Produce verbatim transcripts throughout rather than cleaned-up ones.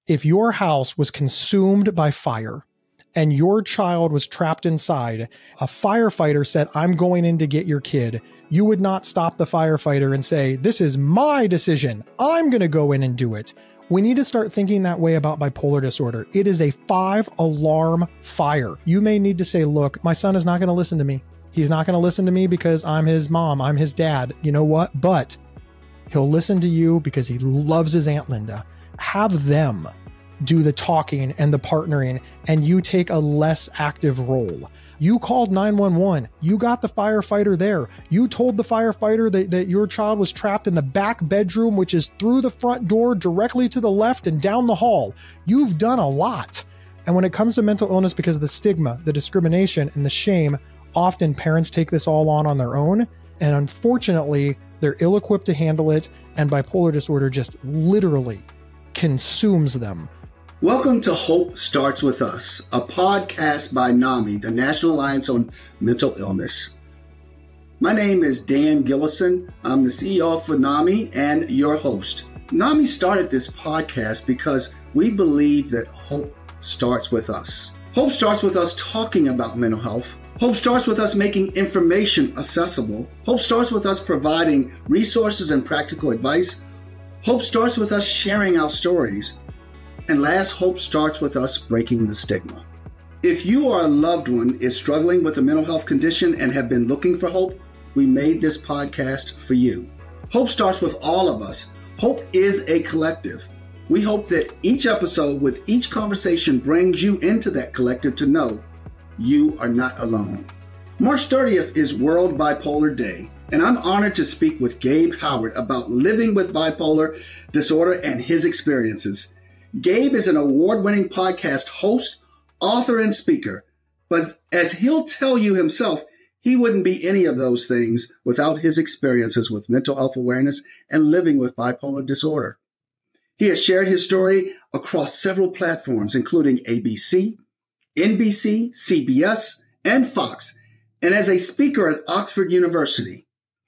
If your house was consumed by fire and your child was trapped inside, a firefighter said, I'm going in to get your kid, you would not stop the firefighter and say, this is my decision. I'm going to go in and do it. We need to start thinking that way about bipolar disorder. It is a five alarm fire. You may need to say, look, my son is not going to listen to me. He's not going to listen to me because I'm his mom. I'm his dad. You know what? But he'll listen to you because he loves his Aunt Linda. Have them do the talking and the partnering, and you take a less active role. You called nine one one. You got the firefighter there. You told the firefighter that, that your child was trapped in the back bedroom, which is through the front door, directly to the left and down the hall. You've done a lot. And when it comes to mental illness, because of the stigma, the discrimination, and the shame, often parents take this all on on their own. And unfortunately, they're ill-equipped to handle it, and bipolar disorder just literally consumes them. Welcome to Hope Starts With Us, a podcast by NAMI, the National Alliance on Mental Illness. My name is Dan Gillison. I'm the C E O for NAMI and your host. NAMI started this podcast because we believe that hope starts with us. Hope starts with us talking about mental health. Hope starts with us making information accessible. Hope starts with us providing resources and practical advice. Hope starts with us sharing our stories. And last, hope starts with us breaking the stigma. If you or a loved one is struggling with a mental health condition and have been looking for hope, we made this podcast for you. Hope starts with all of us. Hope is a collective. We hope that each episode with each conversation brings you into that collective to know you are not alone. March thirtieth is World Bipolar Day, and I'm honored to speak with Gabe Howard about living with bipolar disorder and his experiences. Gabe is an award-winning podcast host, author, and speaker, but as he'll tell you himself, he wouldn't be any of those things without his experiences with mental health awareness and living with bipolar disorder. He has shared his story across several platforms, including A B C, N B C, C B S, and Fox, and as a speaker at Oxford University.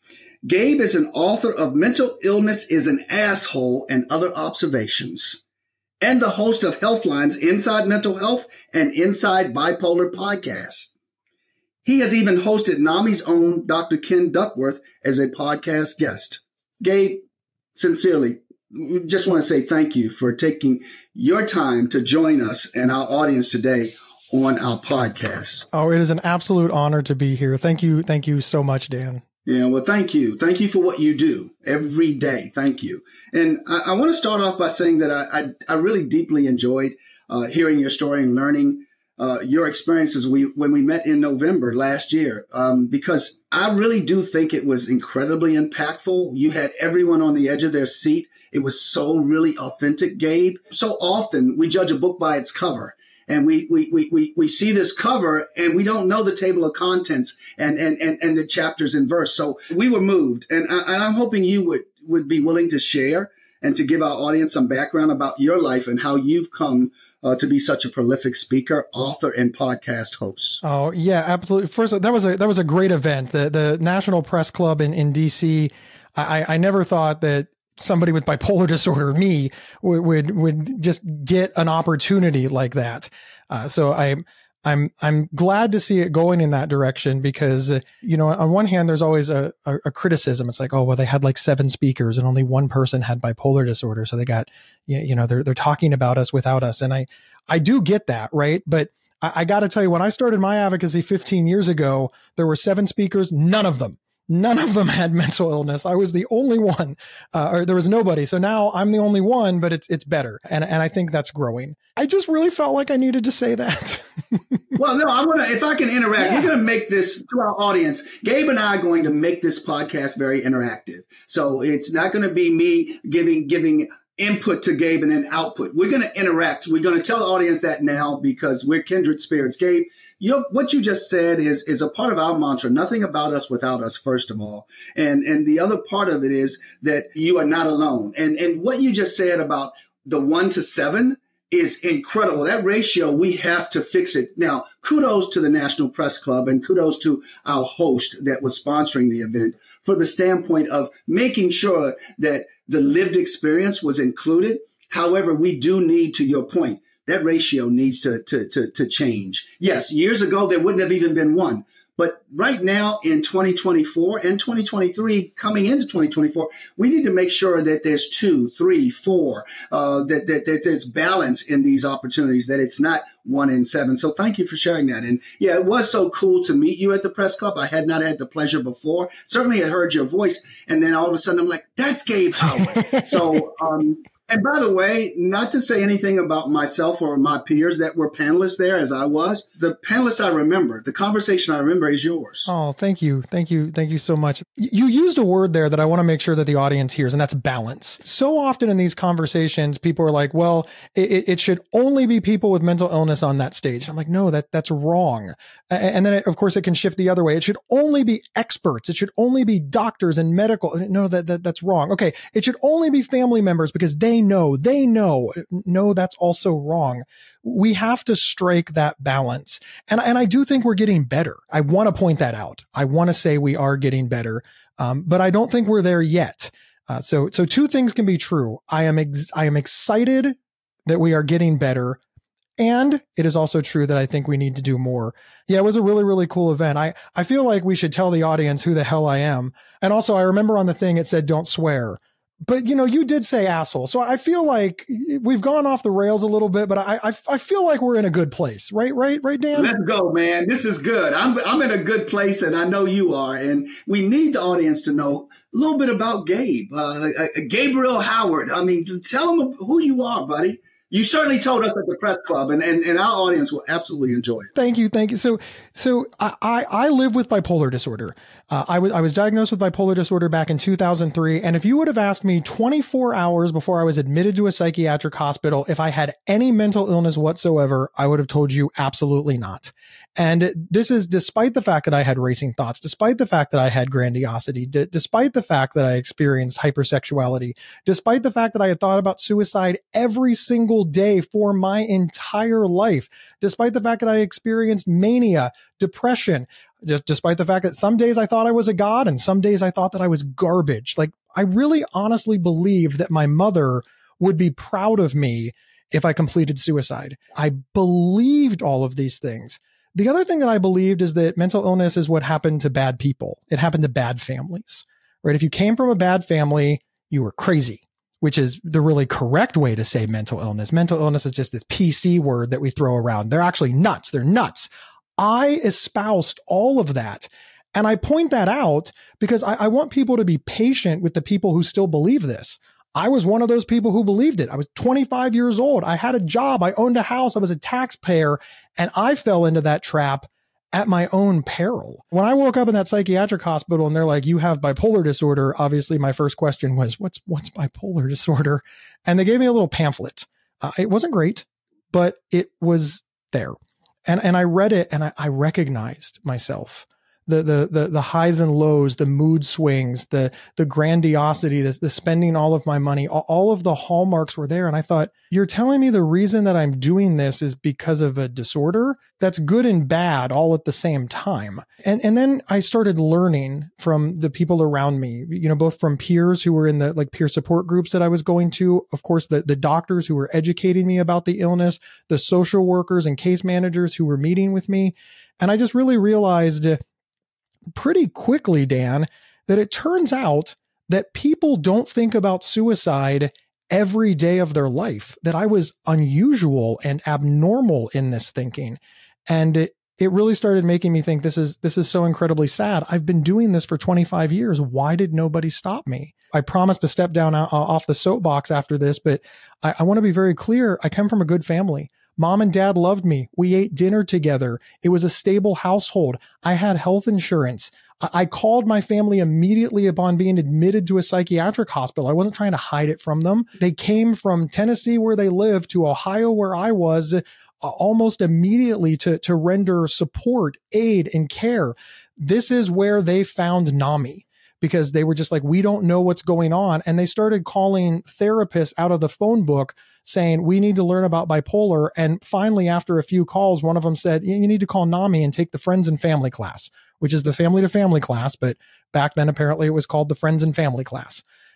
Gabe is an author of Mental Illness is an Asshole and Other Observations, and the host of Healthline's Inside Mental Health and Inside Bipolar podcasts. He has even hosted NAMI's own Doctor Ken Duckworth as a podcast guest. Gabe, sincerely, we just want to say thank you for taking your time to join us and our audience today on our podcast. Oh, it is an absolute honor to be here. Thank you. Thank you so much, Dan. Yeah, well, thank you. Thank you for what you do every day. Thank you. And I, I want to start off by saying that I, I, I really deeply enjoyed uh, hearing your story and learning uh, your experiences we, when we met in November last year, um, because I really do think it was incredibly impactful. You had everyone on the edge of their seat. It was so really authentic, Gabe. So often we judge a book by its cover. And we, we, we, we, we see this cover and we don't know the table of contents and, and, and, and the chapters and verse. So we were moved. And, I, and I'm hoping you would, would be willing to share and to give our audience some background about your life and how you've come uh, to be such a prolific speaker, author, and podcast host. Oh, yeah, absolutely. First, that was a, that was a great event. The, the National Press Club in, in D C. I, I never thought that somebody with bipolar disorder, me, would, would, would just get an opportunity like that. Uh, so I, I'm, I'm glad to see it going in that direction because, uh, you know, on one hand, there's always a, a, a criticism. It's like, oh, well, they had like seven speakers and only one person had bipolar disorder. So they got, you know, they're, they're talking about us without us. And I, I do get that. Right. But I, I got to tell you, when I started my advocacy fifteen years ago, there were seven speakers, none of them. None of them had mental illness. I was the only one, uh, or there was nobody. So now I'm the only one, but it's it's better. And and I think that's growing. I just really felt like I needed to say that. Well, no, I want to, if I can interact, yeah. We're going to make this to our audience. Gabe and I are going to make this podcast very interactive. So it's not going to be me giving, giving input to Gabe and then output. We're going to interact. We're going to tell the audience that now because we're kindred spirits. Gabe, you what you just said is is a part of our mantra. Nothing about us without us, first of all. And and the other part of it is that you are not alone. And and what you just said about the one to seven is incredible. That ratio, we have to fix it. Now, kudos to the National Press Club and kudos to our host that was sponsoring the event for the standpoint of making sure that the lived experience was included. However, we do need, to your point, that ratio needs to, to, to, to change. Yes, years ago, there wouldn't have even been one. But right now in twenty twenty-four and twenty twenty-three, coming into twenty twenty-four, we need to make sure that there's two, three, four, uh, that, that, that there's balance in these opportunities, that it's not one in seven. So thank you for sharing that. And yeah, it was so cool to meet you at the press club. I had not had the pleasure before. Certainly had heard your voice. And then all of a sudden I'm like, that's Gabe Howard. so, um, And by the way, not to say anything about myself or my peers that were panelists there as I was, the panelists I remember, the conversation I remember is yours. Oh, thank you. Thank you. Thank you so much. You used a word there that I want to make sure that the audience hears, and that's balance. So often in these conversations, people are like, well, it, it should only be people with mental illness on that stage. I'm like, no, that that's wrong. And then, it, of course, it can shift the other way. It should only be experts. It should only be doctors and medical. No, that, that that's wrong. Okay. It should only be family members because they know, they know. No, that's also wrong. We have to strike that balance. And, and I do think we're getting better. I want to point that out. I want to say we are getting better. Um, but I don't think we're there yet. Uh, so, so two things can be true. I am, ex- I am excited that we are getting better. And it is also true that I think we need to do more. Yeah, it was a really, really cool event. I, I feel like we should tell the audience who the hell I am. And also I remember on the thing, it said, don't swear. But, you know, you did say asshole. So I feel like we've gone off the rails a little bit, but I, I, I feel like we're in a good place. Right, right, right, Dan? Let's go, man. This is good. I'm, I'm in a good place, and I know you are. And we need the audience to know a little bit about Gabe, uh, Gabriel Howard. I mean, tell them who you are, buddy. You certainly told us at the press club, and, and, and our audience will absolutely enjoy it. Thank you. Thank you. So, so I, I live with bipolar disorder. Uh, I was, I was diagnosed with bipolar disorder back in two thousand three. And if you would have asked me twenty-four hours before I was admitted to a psychiatric hospital, if I had any mental illness whatsoever, I would have told you absolutely not. And this is despite the fact that I had racing thoughts, despite the fact that I had grandiosity, d- despite the fact that I experienced hypersexuality, despite the fact that I had thought about suicide every single day for my entire life, despite the fact that I experienced mania, depression, just despite the fact that some days I thought I was a god and some days I thought that I was garbage. Like, I really honestly believed that my mother would be proud of me if I completed suicide. I believed all of these things. The other thing that I believed is that mental illness is what happened to bad people. It happened to bad families, right? If you came from a bad family, you were crazy, which is the really correct way to say mental illness. Mental illness is just this P C word that we throw around. They're actually nuts. They're nuts. I espoused all of that. And I point that out because I, I want people to be patient with the people who still believe this. I was one of those people who believed it. I was twenty-five years old. I had a job. I owned a house. I was a taxpayer. And I fell into that trap at my own peril. When I woke up in that psychiatric hospital and they're like, you have bipolar disorder, obviously my first question was, what's what's bipolar disorder? And they gave me a little pamphlet. Uh, it wasn't great, but it was there. And and I read it and I, I recognized myself. The, the, the, the highs and lows, the mood swings, the, the grandiosity, the, the spending all of my money, all, all of the hallmarks were there. And I thought, you're telling me the reason that I'm doing this is because of a disorder? That's good and bad all at the same time. And, and then I started learning from the people around me, you know, both from peers who were in the like peer support groups that I was going to, of course, the, the doctors who were educating me about the illness, the social workers and case managers who were meeting with me. And I just really realized pretty quickly, Dan, that it turns out that people don't think about suicide every day of their life, that I was unusual and abnormal in this thinking. And it, it really started making me think this is, this is so incredibly sad. I've been doing this for twenty-five years. Why did nobody stop me? I promised to step down uh, off the soapbox after this, but I, I want to be very clear. I come from a good family. Mom and dad loved me. We ate dinner together. It was a stable household. I had health insurance. I called my family immediately upon being admitted to a psychiatric hospital. I wasn't trying to hide it from them. They came from Tennessee, where they lived, to Ohio, where I was, uh, almost immediately to, to render support, aid, and care. This is where they found NAMI, because they were just like, we don't know what's going on. And they started calling therapists out of the phone book saying, we need to learn about bipolar. And finally, after a few calls, one of them said, you need to call NAMI and take the friends and family class, which is the family to family class. But back then, apparently it was called the friends and family class.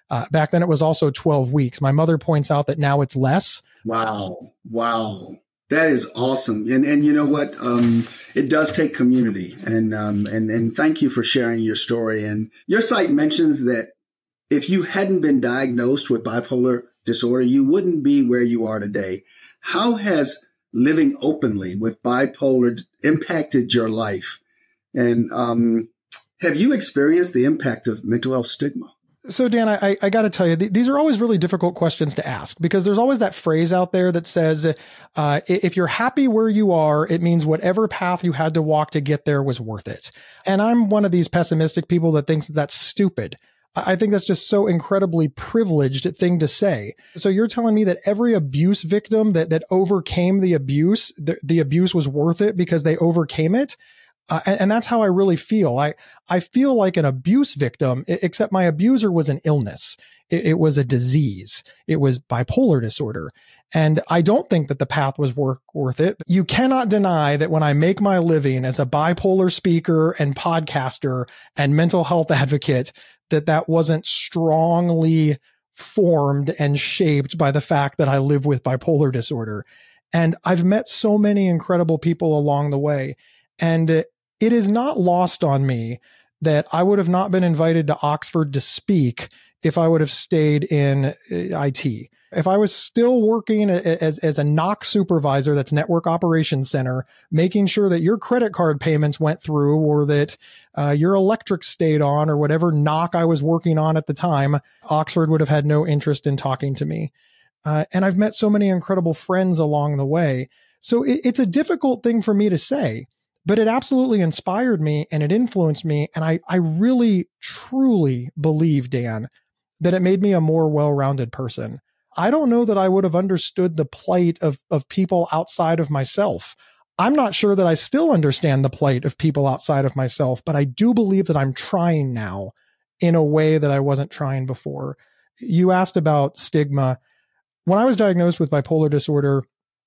Uh, back then it was also twelve weeks. My mother points out that now it's less. Wow. Wow. That is awesome. And and you know what? Um, it does take community. And um and and thank you for sharing your story. And your site mentions that if you hadn't been diagnosed with bipolar disorder, you wouldn't be where you are today. How has living openly with bipolar impacted your life? And um, have you experienced the impact of mental health stigma? So, Dan, I, I got to tell you, th- these are always really difficult questions to ask because there's always that phrase out there that says, uh, if you're happy where you are, it means whatever path you had to walk to get there was worth it. And I'm one of these pessimistic people that thinks that that's stupid. I think that's just so incredibly privileged thing to say. So you're telling me that every abuse victim that, that overcame the abuse, the, the abuse was worth it because they overcame it? Uh, and, and that's how I really feel. I, I feel like an abuse victim, except my abuser was an illness. It, it was a disease. It was bipolar disorder. And I don't think that the path was work, worth it. You cannot deny that when I make my living as a bipolar speaker and podcaster and mental health advocate, that that wasn't strongly formed and shaped by the fact that I live with bipolar disorder. And I've met so many incredible people along the way. And it is not lost on me that I would have not been invited to Oxford to speak if I would have stayed in I T. If I was still working as, as a N O C supervisor, that's Network Operations Center, making sure that your credit card payments went through or that uh, your electric stayed on or whatever N O C I was working on at the time, Oxford would have had no interest in talking to me. Uh, and I've met so many incredible friends along the way. So it, it's a difficult thing for me to say, but it absolutely inspired me and it influenced me. And I, I really, truly believe, Dan, that it made me a more well-rounded person. I don't know that I would have understood the plight of, of people outside of myself. I'm not sure that I still understand the plight of people outside of myself, but I do believe that I'm trying now in a way that I wasn't trying before. You asked about stigma. When I was diagnosed with bipolar disorder,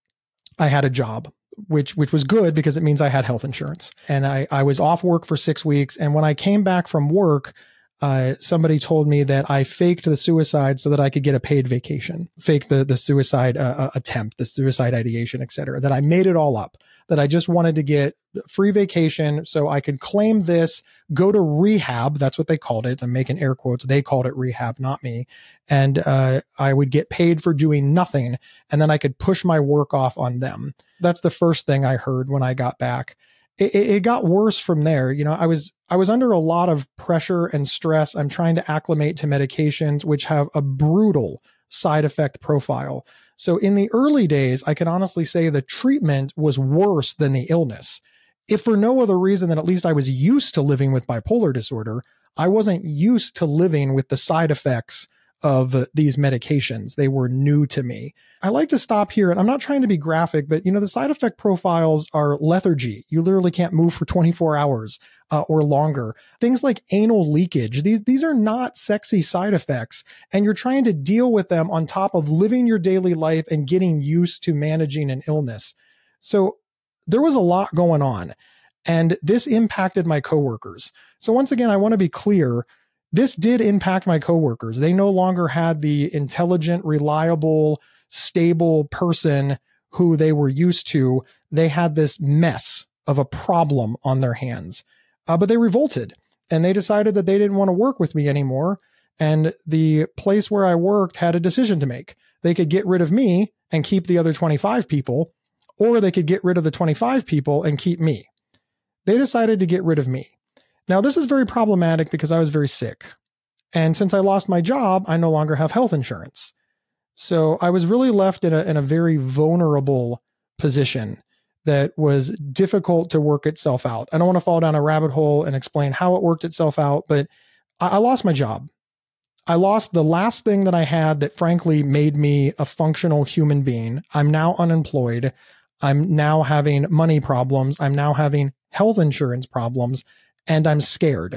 I had a job, which which was good because it means I had health insurance. And I, I was off work for six weeks. And when I came back from work, Uh, somebody told me that I faked the suicide so that I could get a paid vacation, faked the, the suicide uh, attempt, the suicide ideation, et cetera, that I made it all up, that I just wanted to get free vacation so I could claim this, go to rehab. That's what they called it. I'm making air quotes. They called it rehab, not me. And uh, I would get paid for doing nothing. And then I could push my work off on them. That's the first thing I heard when I got back. It, it got worse from there. You know, I was, I was under a lot of pressure and stress. I'm trying to acclimate to medications, which have a brutal side effect profile. So in the early days, I can honestly say the treatment was worse than the illness. If for no other reason than at least I was used to living with bipolar disorder, I wasn't used to living with the side effects of these medications. They were new to me. I like to stop here, and I'm not trying to be graphic, but you know, the side effect profiles are lethargy. You literally can't move for twenty-four hours uh, or longer. Things like anal leakage. These, these are not sexy side effects, and you're trying to deal with them on top of living your daily life and getting used to managing an illness. So there was a lot going on, and this impacted my coworkers. So once again, I want to be clear. This did impact my coworkers. They no longer had the intelligent, reliable, stable person who they were used to. They had this mess of a problem on their hands. Uh, but they revolted and they decided that they didn't want to work with me anymore. And the place where I worked had a decision to make. They could get rid of me and keep the other twenty-five people, or they could get rid of the twenty-five people and keep me. They decided to get rid of me. Now, this is very problematic because I was very sick. And since I lost my job, I no longer have health insurance. So I was really left in a, in a very vulnerable position that was difficult to work itself out. I don't want to fall down a rabbit hole and explain how it worked itself out, but I, I lost my job. I lost the last thing that I had that frankly made me a functional human being. I'm now unemployed. I'm now having money problems. I'm now having health insurance problems. And I'm scared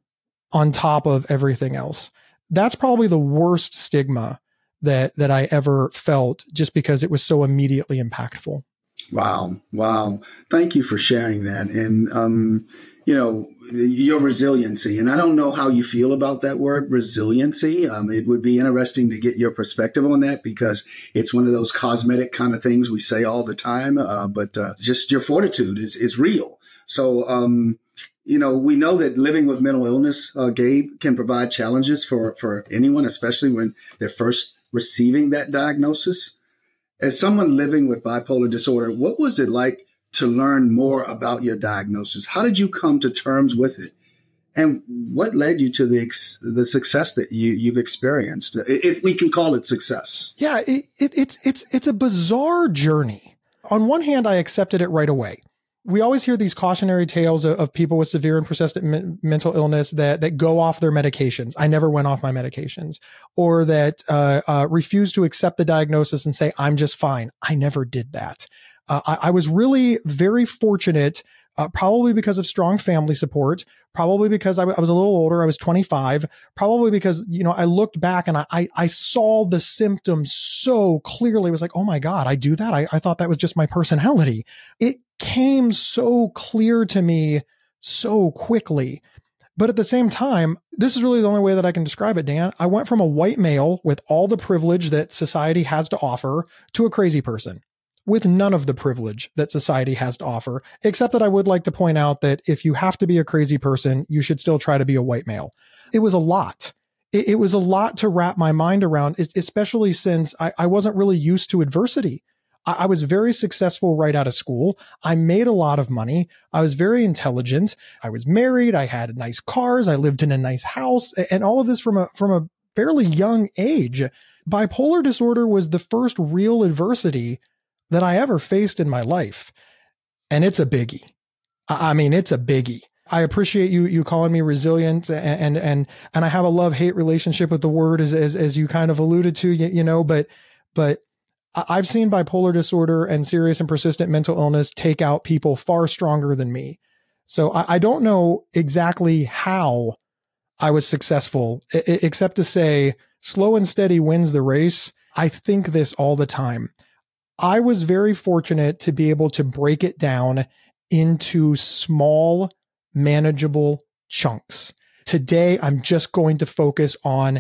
on top of everything else. That's probably the worst stigma that, that I ever felt just because it was so immediately impactful. Wow. Wow. Thank you for sharing that. And, um, you know, your resiliency. And I don't know how you feel about that word resiliency. Um, it would be interesting to get your perspective on that because it's one of those cosmetic kind of things we say all the time. Uh, but uh, just your fortitude is, is real. So, um, you know, we know that living with mental illness, uh, Gabe, can provide challenges for, for anyone, especially when they're first receiving that diagnosis. As someone living with bipolar disorder, what was it like to learn more about your diagnosis? How did you come to terms with it? And what led you to the ex- the success that you, you've experienced, if we can call it success? Yeah, it, it, it's it's it's a bizarre journey. On one hand, I accepted it right away. We always hear these cautionary tales of, of people with severe and persistent me- mental illness that that go off their medications. I never went off my medications, or that uh, uh, refuse to accept the diagnosis and say, I'm just fine. I never did that. Uh, I, I was really very fortunate, uh, probably because of strong family support, probably because I, w- I was a little older. I was twenty-five, probably because, you know, I looked back and I, I, I saw the symptoms so clearly. It was like, oh my God, I do that. I, I thought that was just my personality. It came so clear to me so quickly. But at the same time, this is really the only way that I can describe it, Dan. I went from a white male with all the privilege that society has to offer to a crazy person with none of the privilege that society has to offer, except that I would like to point out that if you have to be a crazy person, you should still try to be a white male. It was a lot. It, it was a lot to wrap my mind around, especially since I, I wasn't really used to adversity. I, I was very successful right out of school. I made a lot of money. I was very intelligent. I was married. I had nice cars. I lived in a nice house, and all of this from a, from a fairly young age. Bipolar disorder was the first real adversity that I ever faced in my life. And it's a biggie. I mean, it's a biggie. I appreciate you, you calling me resilient, and, and, and, and I have a love-hate relationship with the word as, as, as you kind of alluded to, you, you know, but, but I've seen bipolar disorder and serious and persistent mental illness take out people far stronger than me. So I, I don't know exactly how I was successful, I- except to say slow and steady wins the race. I think this all the time. I was very fortunate to be able to break it down into small, manageable chunks. Today, I'm just going to focus on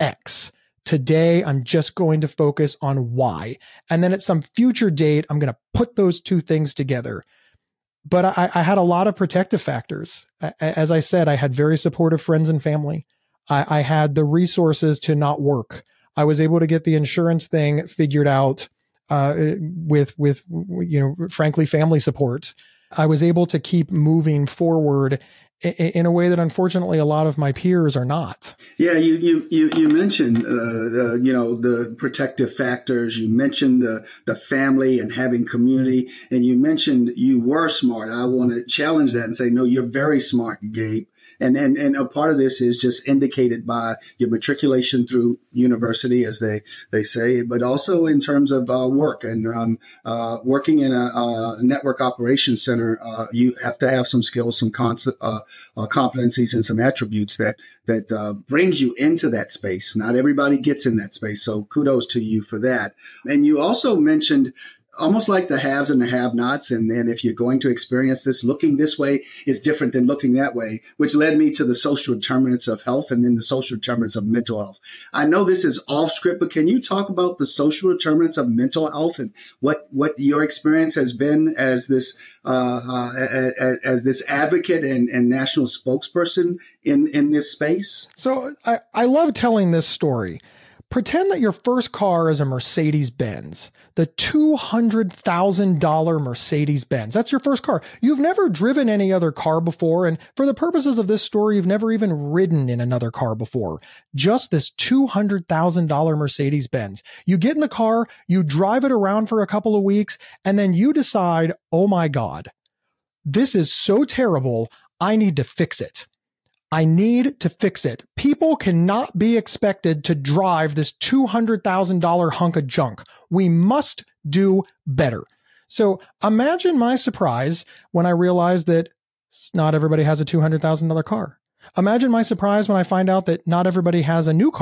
X. Today, I'm just going to focus on Y. And then at some future date, I'm going to put those two things together. But I, I had a lot of protective factors. As I said, I had very supportive friends and family. I, I had the resources to not work. I was able to get the insurance thing figured out Uh, with, with, you know, frankly, family support. I was able to keep moving forward in, in a way that unfortunately a lot of my peers are not. Yeah, you you you, you mentioned uh, uh, you know the protective factors. You mentioned the the family and having community, and you mentioned you were smart. I want to challenge that and say, no, you're very smart, Gabe. And, and, and a part of this is just indicated by your matriculation through university, as they, they say, but also in terms of uh, work and um, uh, working in a, a network operations center. Uh, you have to have some skills, some concept, uh, uh, competencies, and some attributes that that uh, brings you into that space. Not everybody gets in that space, so kudos to you for that. And you also mentioned almost like the haves and the have-nots. And then if you're going to experience this, looking this way is different than looking that way, which led me to the social determinants of health and then the social determinants of mental health. I know this is off script, but can you talk about the social determinants of mental health and what, what your experience has been as this, uh, uh, as, as this advocate and, and national spokesperson in, in this space? So I, I love telling this story. Pretend that your first car is a Mercedes-Benz, the two hundred thousand dollars Mercedes-Benz. That's your first car. You've never driven any other car before. And for the purposes of this story, you've never even ridden in another car before. Just this two hundred thousand dollars Mercedes-Benz. You get in the car, you drive it around for a couple of weeks, and then you decide, oh my God, this is so terrible. I need to fix it. I need to fix it. People cannot be expected to drive this two hundred thousand dollars hunk of junk. We must do better. So imagine my surprise when I realized that not everybody has a two hundred thousand dollars car. Imagine my surprise when I find out that not everybody has a new car.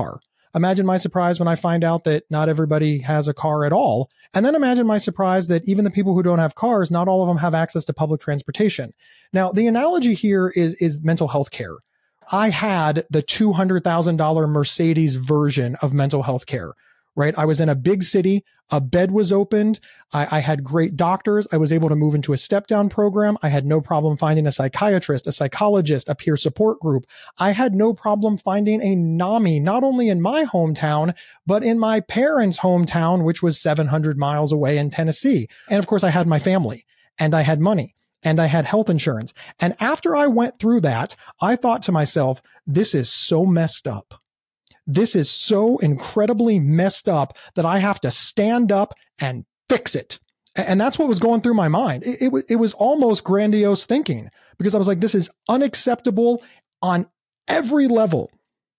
Imagine my surprise when I find out that not everybody has a car at all. And then imagine my surprise that even the people who don't have cars, not all of them have access to public transportation. Now, the analogy here is, is mental health care. I had the two hundred thousand dollars Mercedes version of mental health care, right? I was in a big city. A bed was opened. I, I had great doctors. I was able to move into a step down program. I had no problem finding a psychiatrist, a psychologist, a peer support group. I had no problem finding a NAMI, not only in my hometown, but in my parents' hometown, which was seven hundred miles away in Tennessee. And of course, I had my family and I had money. And I had health insurance. And after I went through that, I thought to myself, this is so messed up. This is so incredibly messed up that I have to stand up and fix it. And that's what was going through my mind. It, it, it was almost grandiose thinking because I was like, this is unacceptable on every level.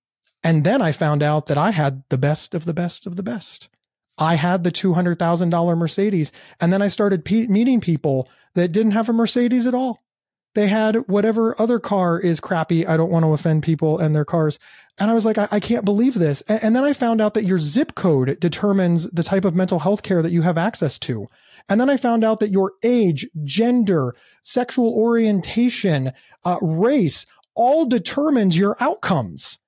And then I found out that I had the best of the best of the best. I had the two hundred thousand dollars Mercedes. And then I started pe- meeting people that didn't have a Mercedes at all. They had whatever other car is crappy. I don't want to offend people and their cars. And I was like, I, I can't believe this. And, and then I found out that your zip code determines the type of mental health care that you have access to. And then I found out that your age, gender, sexual orientation, uh, race, all determines your outcomes.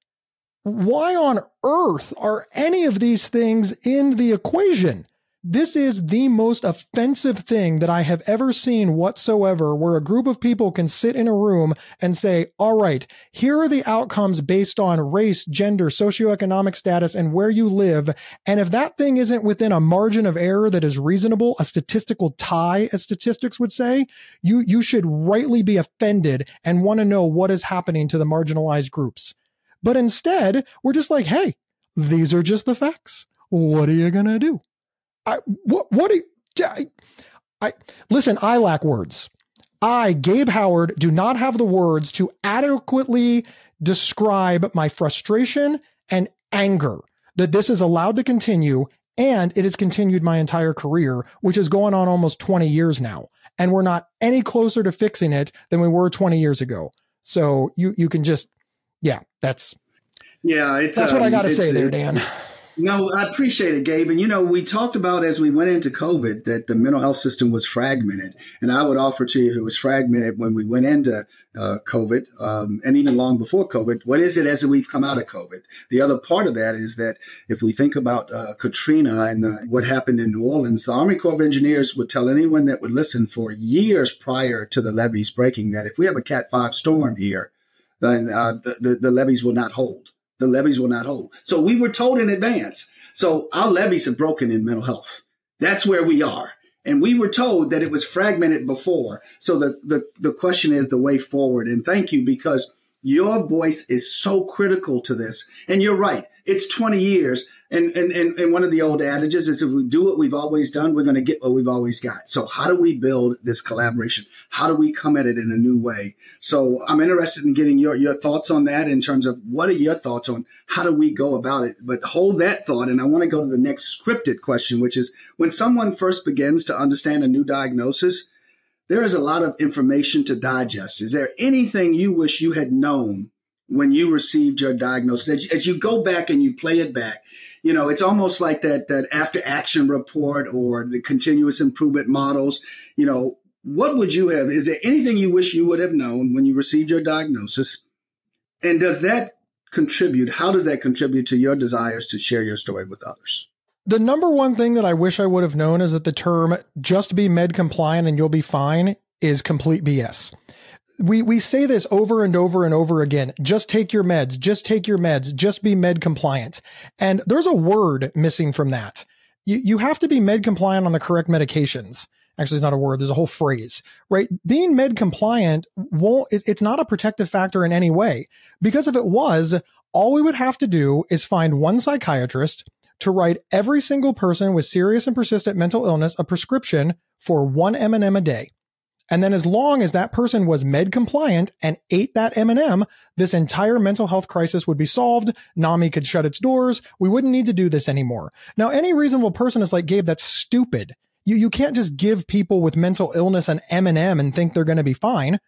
Why on earth are any of these things in the equation? This is the most offensive thing that I have ever seen whatsoever, where a group of people can sit in a room and say, all right, here are the outcomes based on race, gender, socioeconomic status, and where you live. And if that thing isn't within a margin of error that is reasonable, a statistical tie, as statistics would say, you, you should rightly be offended and want to know what is happening to the marginalized groups. But instead, we're just like, hey, these are just the facts. What are you going to do? I, what, what do you, I, I, listen, I lack words. I, Gabe Howard, do not have the words to adequately describe my frustration and anger that this is allowed to continue. And it has continued my entire career, which is going on almost twenty years now. And we're not any closer to fixing it than we were twenty years ago. So you, you can just, yeah, that's, yeah, it's, that's um, what I got to say there, Dan. No, I appreciate it, Gabe. And, you know, we talked about as we went into COVID that the mental health system was fragmented. And I would offer to you, if it was fragmented when we went into uh, COVID um, and even long before COVID, what is it as we've come out of COVID? The other part of that is that if we think about uh, Katrina and uh, what happened in New Orleans, the Army Corps of Engineers would tell anyone that would listen for years prior to the levees breaking that if we have a Cat five storm here, then uh, the, the, the levees will not hold. The levees will not hold. So we were told in advance. So our levees have broken in mental health. That's where we are. And we were told that it was fragmented before. So the, the, the question is the way forward. And thank you, because your voice is so critical to this. And you're right. It's twenty years. And, and, and, and one of the old adages is if we do what we've always done, we're going to get what we've always got. So how do we build this collaboration? How do we come at it in a new way? So I'm interested in getting your, your thoughts on that in terms of what are your thoughts on how do we go about it? But hold that thought. And I want to go to the next scripted question, which is when someone first begins to understand a new diagnosis, there is a lot of information to digest. Is there anything you wish you had known when you received your diagnosis? As, as you go back and you play it back, you know, it's almost like that, that after action report or the continuous improvement models. You know, what would you have? Is there anything you wish you would have known when you received your diagnosis? And does that contribute? How does that contribute to your desires to share your story with others? The number one thing that I wish I would have known is that the term just be med compliant and you'll be fine is complete B S. We we say this over and over and over again. Just take your meds. Just take your meds. Just be med compliant. And there's a word missing from that. You you have to be med compliant on the correct medications. Actually, it's not a word. There's a whole phrase, right? Being med compliant won't, it's not a protective factor in any way. Because if it was, all we would have to do is find one psychiatrist to write every single person with serious and persistent mental illness a prescription for one M and M a day. And then as long as that person was med compliant and ate that M and M, this entire mental health crisis would be solved. NAMI could shut its doors. We wouldn't need to do this anymore. Now, any reasonable person is like, Gabe, that's stupid. You, you can't just give people with mental illness an M and M and think they're going to be fine.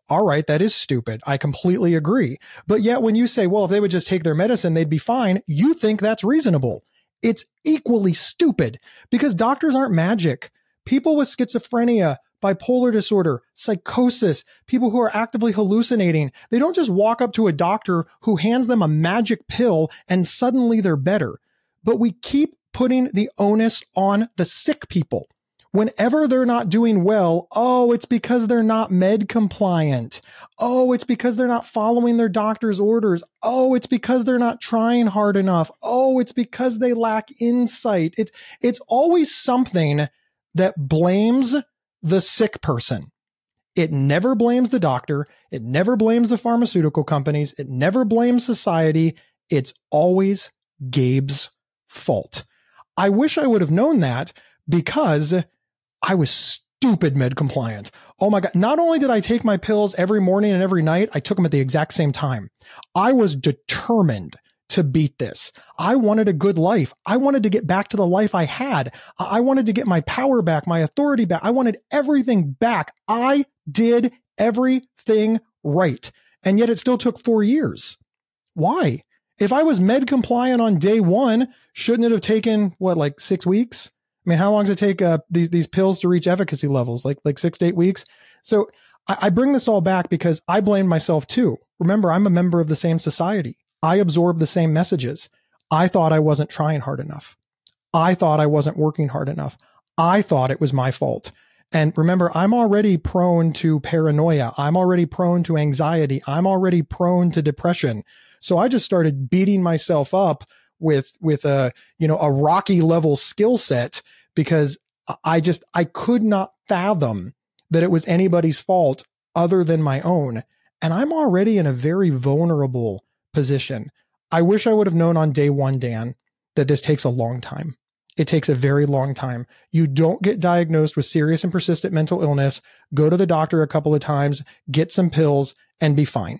All right, that is stupid. I completely agree. But yet when you say, well, if they would just take their medicine, they'd be fine, you think that's reasonable. It's equally stupid because doctors aren't magic. People with schizophrenia, bipolar disorder, psychosis, people who are actively hallucinating, they don't just walk up to a doctor who hands them a magic pill and suddenly they're better. But we keep putting the onus on the sick people. Whenever they're not doing well, oh, it's because they're not med compliant. Oh, it's because they're not following their doctor's orders. Oh, it's because they're not trying hard enough. Oh, it's because they lack insight. It's, it's always something that blames the sick person. It never blames the doctor. It never blames the pharmaceutical companies. It never blames society. It's always Gabe's fault. I wish I would have known that because I was stupid med compliant. Oh my God. Not only did I take my pills every morning and every night, I took them at the exact same time. I was determined to beat this. I wanted a good life. I wanted to get back to the life I had. I wanted to get my power back, my authority back. I wanted everything back. I did everything right. And yet it still took four years. Why? If I was med compliant on day one, shouldn't it have taken, what, like six weeks? I mean, how long does it take uh, these these pills to reach efficacy levels? Like like six to eight weeks. So I, I bring this all back because I blame myself too. Remember, I'm a member of the same society. I absorb the same messages. I thought I wasn't trying hard enough. I thought I wasn't working hard enough. I thought it was my fault. And remember, I'm already prone to paranoia. I'm already prone to anxiety. I'm already prone to depression. So I just started beating myself up with, with a, you know, a Rocky level skill set because I just, I could not fathom that it was anybody's fault other than my own. And I'm already in a very vulnerable position. I wish I would have known on day one, Dan, that this takes a long time. It takes a very long time. You don't get diagnosed with serious and persistent mental illness, go to the doctor a couple of times, get some pills, and be fine.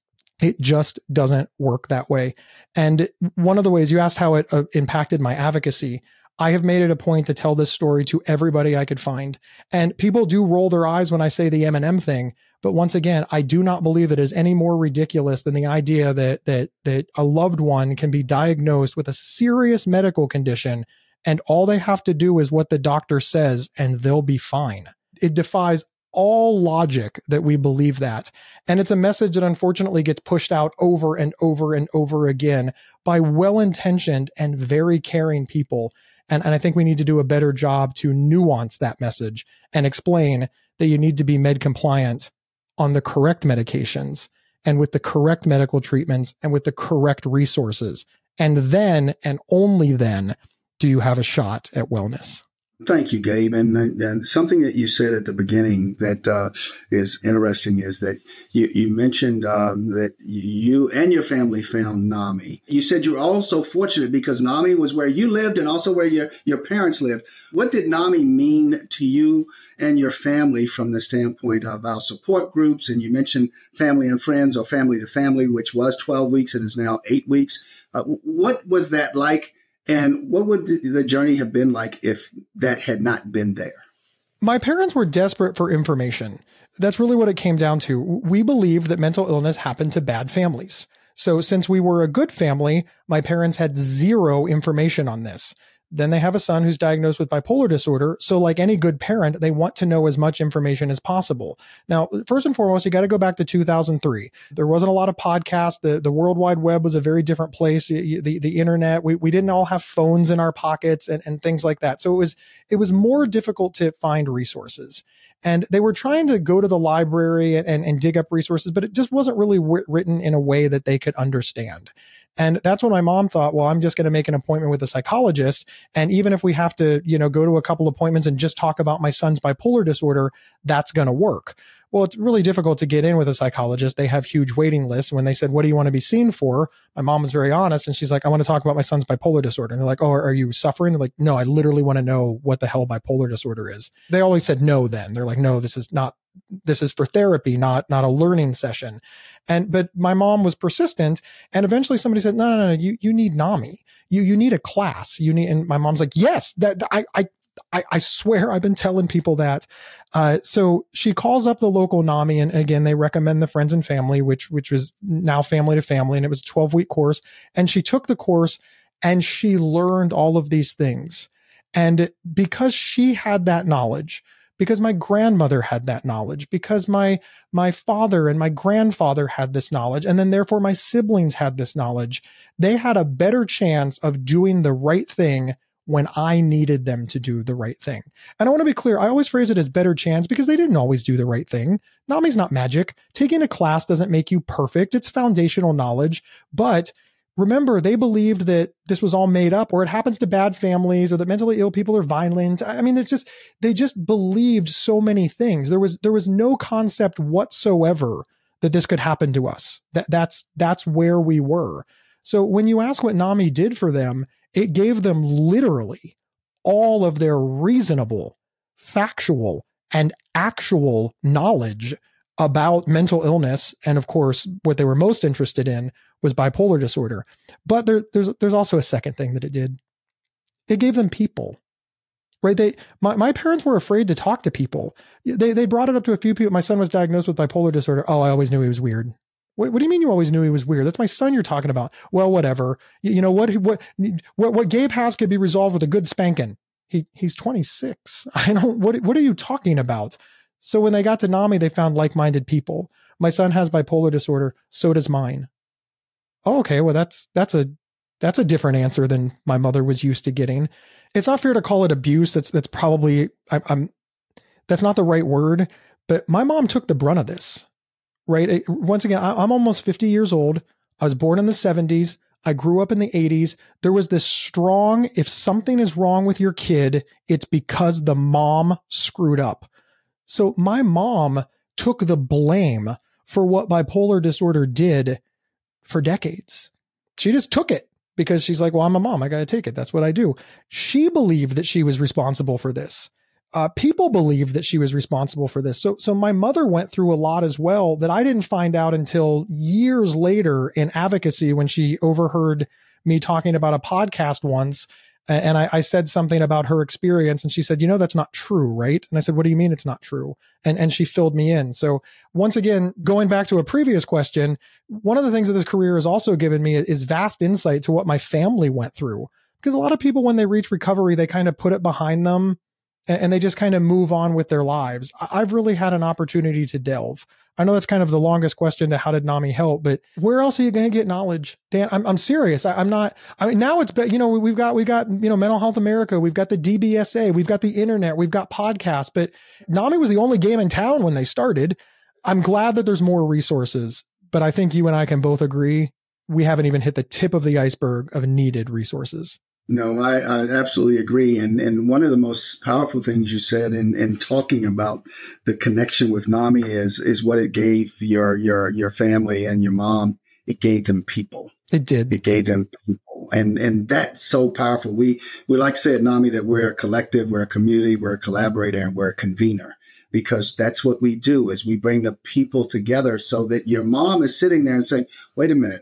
It just doesn't work that way. And one of the ways you asked how it uh, impacted my advocacy, I have made it a point to tell this story to everybody I could find. And people do roll their eyes when I say the M and M thing. But once again, I do not believe it is any more ridiculous than the idea that, that, that a loved one can be diagnosed with a serious medical condition and all they have to do is what the doctor says and they'll be fine. It defies all logic that we believe that. And it's a message that unfortunately gets pushed out over and over and over again by well-intentioned and very caring people. And, and I think we need to do a better job to nuance that message and explain that you need to be med compliant on the correct medications and with the correct medical treatments and with the correct resources. And then, and only then, do you have a shot at wellness. Thank you, Gabe. And, and something that you said at the beginning that uh, is interesting is that you, you mentioned um, that you and your family found NAMI. You said you were also fortunate because NAMI was where you lived and also where your, your parents lived. What did NAMI mean to you and your family from the standpoint of our support groups? And you mentioned family and friends or family to family, which was twelve weeks and is now eight weeks. Uh, what was that like? And what would the journey have been like if that had not been there? My parents were desperate for information. That's really what it came down to. We believed that mental illness happened to bad families. So since we were a good family, my parents had zero information on this. Then they have a son who's diagnosed with bipolar disorder. So like any good parent, they want to know as much information as possible. Now, first and foremost, you got to go back to two thousand three. There wasn't a lot of podcasts. The, the World Wide Web was a very different place. The, the, the internet, we, we didn't all have phones in our pockets and, and things like that. So it was, it was more difficult to find resources. And they were trying to go to the library and, and, and dig up resources, but it just wasn't really w- written in a way that they could understand. And that's when my mom thought, well, I'm just going to make an appointment with a psychologist. And even if we have to, you know, go to a couple appointments and just talk about my son's bipolar disorder, that's going to work. Well, it's really difficult to get in with a psychologist. They have huge waiting lists. When they said, what do you want to be seen for? My mom was very honest. And she's like, I want to talk about my son's bipolar disorder. And they're like, oh, are you suffering? They're like, no, I literally want to know what the hell bipolar disorder is. They always said no then. They're like, no, this is not, this is for therapy, not, not a learning session. And, but my mom was persistent. And eventually somebody said, no, no, no, you, you need NAMI. You, you need a class. You need, and my mom's like, yes, that I, I, I, I swear I've been telling people that. Uh, so she calls up the local NAMI, and again, they recommend the friends and family, which, which was now family to family. And it was a twelve week course. And she took the course and she learned all of these things. And because she had that knowledge, because my grandmother had that knowledge, because my, my father and my grandfather had this knowledge, and then therefore my siblings had this knowledge, they had a better chance of doing the right thing when I needed them to do the right thing. And I want to be clear, I always phrase it as better chance because they didn't always do the right thing. NAMI's not magic. Taking a class doesn't make you perfect. It's foundational knowledge. But remember, they believed that this was all made up, or it happens to bad families, or that mentally ill people are violent. I mean, it's just, they just believed so many things. There was, there was no concept whatsoever that this could happen to us. That that's, that's where we were. So when you ask what NAMI did for them, it gave them literally all of their reasonable, factual, and actual knowledge about mental illness. And of course, what they were most interested in was bipolar disorder. But there, there's there's also a second thing that it did. It gave them people, right? They my, my parents were afraid to talk to people. They they brought it up to a few people. My son was diagnosed with bipolar disorder. Oh, I always knew he was weird. What, what do you mean you always knew he was weird? That's my son you're talking about. Well, whatever. You, you know what, what what what Gabe has could be resolved with a good spanking. He he's twenty-six. I don't. What what are you talking about? So when they got to NAMI, they found like-minded people. My son has bipolar disorder. So does mine. Oh, okay. Well, that's, that's a, that's a different answer than my mother was used to getting. It's not fair to call it abuse. That's, that's probably, I, I'm, that's not the right word, but my mom took the brunt of this, right? It, once again, I, I'm almost fifty years old. I was born in the seventies. I grew up in the eighties. There was this strong, if something is wrong with your kid, it's because the mom screwed up. So my mom took the blame for what bipolar disorder did for decades. She just took it because she's like, well, I'm a mom. I got to take it. That's what I do. She believed that she was responsible for this. Uh, people believed that she was responsible for this. So, so my mother went through a lot as well that I didn't find out until years later in advocacy when she overheard me talking about a podcast once. And I, I said something about her experience and she said, you know, that's not true, right? And I said, what do you mean it's not true? And and she filled me in. So once again, going back to a previous question, one of the things that this career has also given me is vast insight to what my family went through. Because a lot of people, when they reach recovery, they kind of put it behind them and, and they just kind of move on with their lives. I've really had an opportunity to delve. I know that's kind of the longest question to how did NAMI help, but where else are you going to get knowledge? Dan, I'm, I'm serious. I, I'm not, I mean, now it's, you know, we've got, we've got, you know, Mental Health America, we've got the D B S A, we've got the internet, we've got podcasts, but NAMI was the only game in town when they started. I'm glad that there's more resources, but I think you and I can both agree we haven't even hit the tip of the iceberg of needed resources. No, I, I absolutely agree. And and one of the most powerful things you said in, in talking about the connection with NAMI is is what it gave your your your family and your mom. It gave them people. It did. It gave them people. And and that's so powerful. We we like to say at NAMI that we're a collective, we're a community, we're a collaborator, and we're a convener. Because that's what we do is we bring the people together so that your mom is sitting there and saying, wait a minute,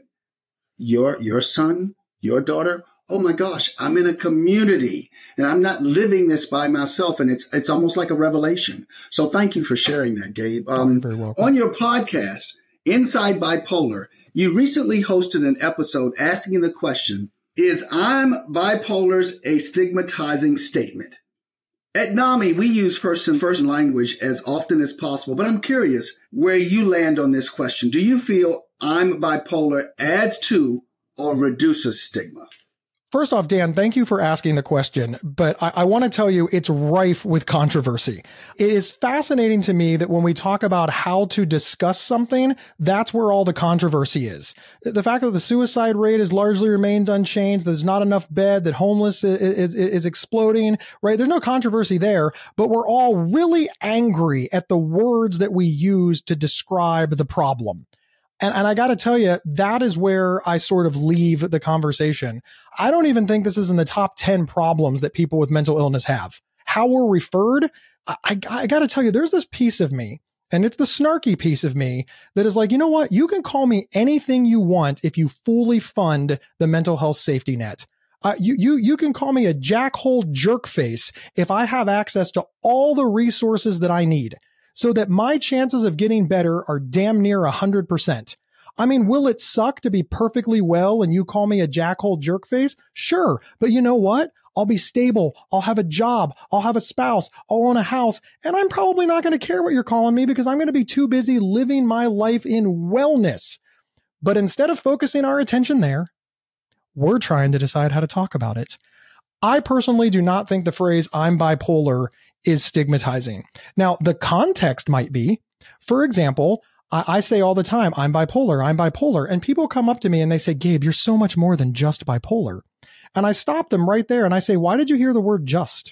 your your son, your daughter, oh my gosh, I'm in a community and I'm not living this by myself. And it's it's almost like a revelation. So thank you for sharing that, Gabe. Um, Very welcome. On your podcast, Inside Bipolar, you recently hosted an episode asking the question, is I'm bipolar's a stigmatizing statement? At NAMI, we use first-person language as often as possible, but I'm curious where you land on this question. Do you feel I'm bipolar adds to or reduces stigma? First off, Dan, thank you for asking the question, but I, I want to tell you it's rife with controversy. It is fascinating to me that when we talk about how to discuss something, that's where all the controversy is. The fact that the suicide rate has largely remained unchanged, there's not enough bed, that homeless is, is, is exploding, right? There's no controversy there, but we're all really angry at the words that we use to describe the problem. And, and I got to tell you, that is where I sort of leave the conversation. I don't even think this is in the top ten problems that people with mental illness have. How we're referred, I, I, I got to tell you, there's this piece of me, and it's the snarky piece of me that is like, you know what? You can call me anything you want if you fully fund the mental health safety net. Uh, you, you, you can call me a jackhole jerk face if I have access to all the resources that I need so that my chances of getting better are damn near one hundred percent. I mean, will it suck to be perfectly well and you call me a jackhole jerk face? Sure. But you know what? I'll be stable. I'll have a job. I'll have a spouse. I'll own a house. And I'm probably not going to care what you're calling me because I'm going to be too busy living my life in wellness. But instead of focusing our attention there, we're trying to decide how to talk about it. I personally do not think the phrase I'm bipolar is stigmatizing. Now, the context might be, for example, I, I say all the time, I'm bipolar, I'm bipolar. And people come up to me and they say, Gabe, you're so much more than just bipolar. And I stop them right there and I say, why did you hear the word just?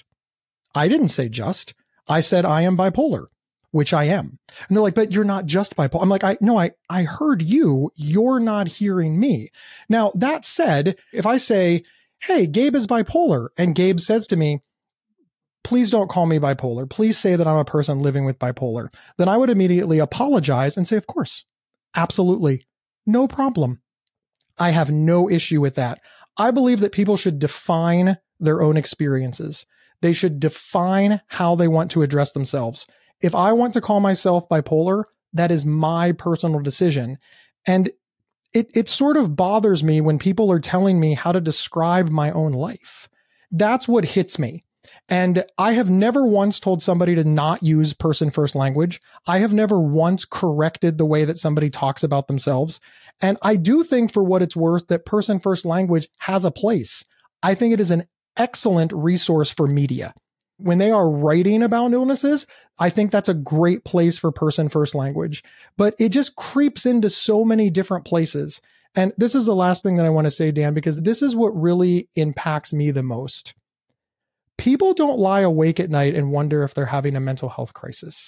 I didn't say just. I said, I am bipolar, which I am. And they're like, but you're not just bipolar. I'm like, I no, I, I heard you. You're not hearing me. Now, that said, if I say, hey, Gabe is bipolar, and Gabe says to me, please don't call me bipolar. Please say that I'm a person living with bipolar. Then I would immediately apologize and say, of course, absolutely, no problem. I have no issue with that. I believe that people should define their own experiences. They should define how they want to address themselves. If I want to call myself bipolar, that is my personal decision. And it, it sort of bothers me when people are telling me how to describe my own life. That's what hits me. And I have never once told somebody to not use person first language. I have never once corrected the way that somebody talks about themselves. And I do think, for what it's worth, that person first language has a place. I think it is an excellent resource for media. When they are writing about illnesses, I think that's a great place for person first language. But it just creeps into so many different places. And this is the last thing that I want to say, Dan, because this is what really impacts me the most. People don't lie awake at night and wonder if they're having a mental health crisis.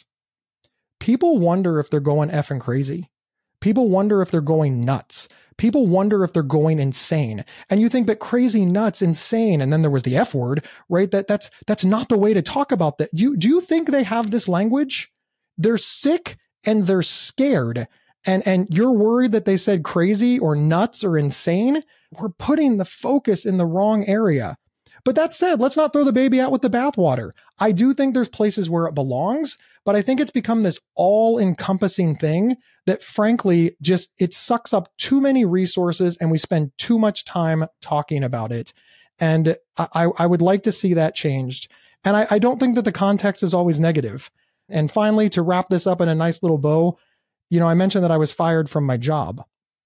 People wonder if they're going effing crazy. People wonder if they're going nuts. People wonder if they're going insane. And you think that crazy, nuts, insane, and then there was the F word, right? That that's that's not the way to talk about that. Do you, do you think they have this language? They're sick and they're scared. And, and you're worried that they said crazy or nuts or insane? We're putting the focus in the wrong area. But that said, let's not throw the baby out with the bathwater. I do think there's places where it belongs, but I think it's become this all-encompassing thing that, frankly, just it sucks up too many resources and we spend too much time talking about it. And I, I would like to see that changed. And I, I don't think that the context is always negative. And finally, to wrap this up in a nice little bow, you know, I mentioned that I was fired from my job.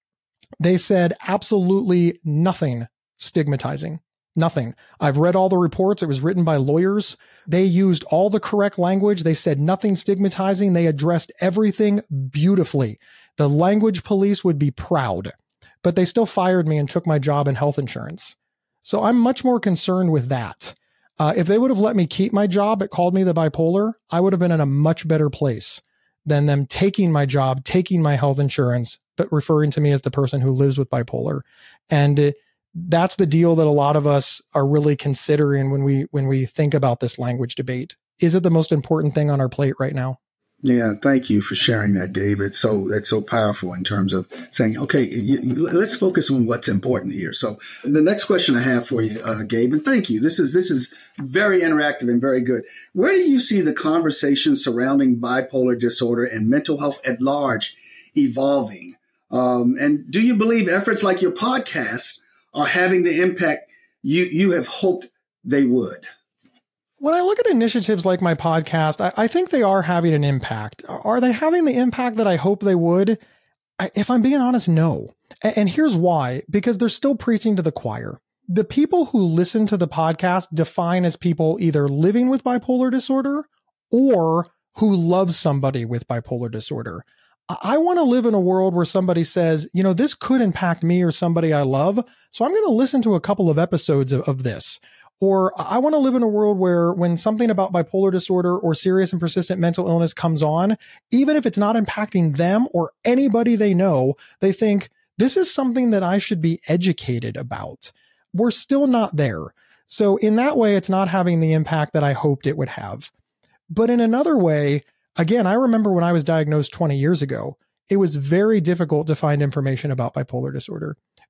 They said absolutely nothing stigmatizing. Nothing. I've read all the reports. It was written by lawyers. They used all the correct language. They said nothing stigmatizing. They addressed everything beautifully. The language police would be proud, but they still fired me and took my job and health insurance. So I'm much more concerned with that. Uh, if they would have let me keep my job, but called me the bipolar, I would have been in a much better place than them taking my job, taking my health insurance, but referring to me as the person who lives with bipolar. And it, that's the deal that a lot of us are really considering when we when we think about this language debate. Is it the most important thing on our plate right now? Yeah, thank you for sharing that, Gabe. It's so that's so powerful in terms of saying, okay, you, you, let's focus on what's important here. So the next question I have for you, uh, Gabe, and thank you. This is this is very interactive and very good. Where do you see the conversation surrounding bipolar disorder and mental health at large evolving? Um, and do you believe efforts like your podcast are having the impact you, you have hoped they would? When I look at initiatives like my podcast, I, I think they are having an impact. Are they having the impact that I hope they would? I, if I'm being honest, no. And, and here's why. Because they're still preaching to the choir. The people who listen to the podcast define as people either living with bipolar disorder or who love somebody with bipolar disorder. I want to live in a world where somebody says, you know, this could impact me or somebody I love, so I'm going to listen to a couple of episodes of, of this. Or I want to live in a world where when something about bipolar disorder or serious and persistent mental illness comes on, even if it's not impacting them or anybody they know, they think, this is something that I should be educated about. We're still not there. So in that way, it's not having the impact that I hoped it would have. But in another way, again, I remember when I was diagnosed twenty years ago, it was very difficult to find information about bipolar disorder.